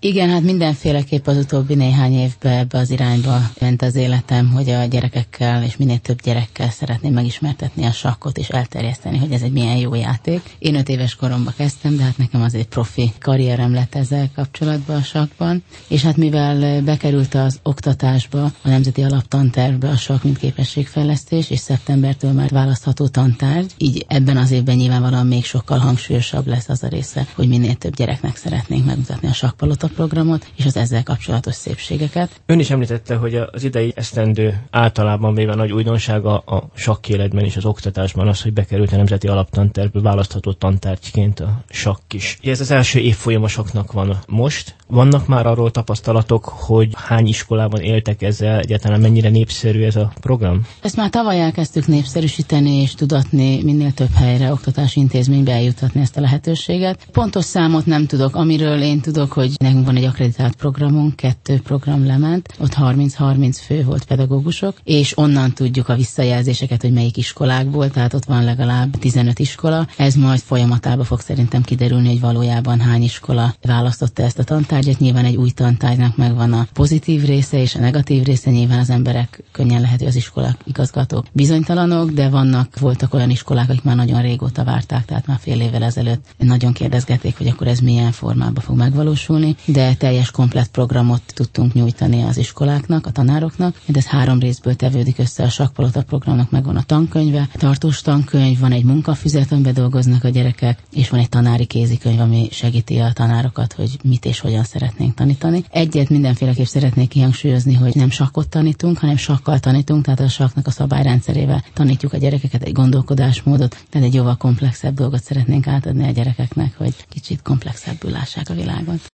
Igen, hát mindenféleképp az utóbbi néhány évben ebbe az irányba ment az életem, hogy a gyerekekkel és minél több gyerekkel szeretném megismertetni a sakkot és elterjeszteni, hogy ez egy milyen jó játék. Én 5 éves koromban kezdtem, de hát nekem azért profi karrierem lett ezzel kapcsolatban a sakkban, és hát mivel bekerült az oktatásba, a Nemzeti Alaptantervbe a sakk mint képességfejlesztés, és szeptembertől már választható tantárgy, így ebben az évben nyilvánvalóan még sokkal hangsúlyosabb lesz az a része, hogy minél több gyereknek szeretnénk megmutatni a sakkpalota programot és az ezzel kapcsolatos szépségeket. Ön is említette, hogy az idei esztendő általában véve nagy újdonsága a sakkéletben és az oktatásban az, hogy bekerült a Nemzeti Alaptantervbe választható tantárgyként a sakk is. Ez az első évfolyam a sakknak van most. Vannak már arról tapasztalatok, hogy hány iskolában éltek ezzel, egyáltalán mennyire népszerű ez a program? Ezt már tavaly elkezdtük népszerűsíteni és tudatni minél több helyre, oktatási intézménybe eljutatni ezt a lehetőséget. Pontos számot nem tudok, amiről én tudok, hogy nekünk van egy akreditált programunk, 2 program lement, ott 30-30 fő volt pedagógusok, és onnan tudjuk a visszajelzéseket, hogy melyik iskolákból, tehát ott van legalább 15 iskola. Ez majd folyamatában fog szerintem kiderülni, hogy valójában hány iskola választotta ezt a tantárgyat. Nyilván egy új tantárgynak megvan a pozitív része és a negatív része, nyilván az emberek könnyen lehet, hogy az iskolák igazgatók bizonytalanok, de voltak olyan iskolák, akik már nagyon régóta várták, tehát már fél évvel ezelőtt nagyon kérdezgették, hogy akkor ez milyen formában fog megvalósulni, de teljes komplett programot tudtunk nyújtani az iskoláknak, a tanároknak, de ez 3 részből tevődik össze. A sakkpalota programnak megvan a tankönyve, tartós tankönyv, van egy munkafüzet, amiben dolgoznak a gyerekek, és van egy tanári kézikönyv, ami segíti a tanárokat, hogy mit és hogyan szeretnénk tanítani. Egyet mindenféleképp szeretnék kihangsúlyozni, hogy nem sakkot tanítunk, hanem sakkal tanítunk, tehát a sakknak a szabályrendszerével tanítjuk a gyerekeket, egy gondolkodásmódot, tehát egy jóval komplexebb dolgot szeretnénk átadni a gyerekeknek, hogy kicsit komplexebbül lássák a világot.